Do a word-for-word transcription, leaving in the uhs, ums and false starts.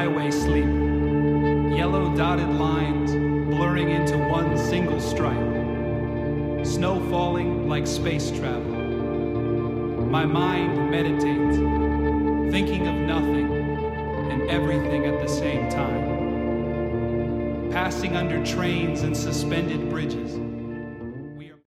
highway sleep, yellow dotted lines blurring into one single stripe, snow falling like space travel. My mind meditates, thinking of nothing and everything at the same time, passing under trains and suspended bridges,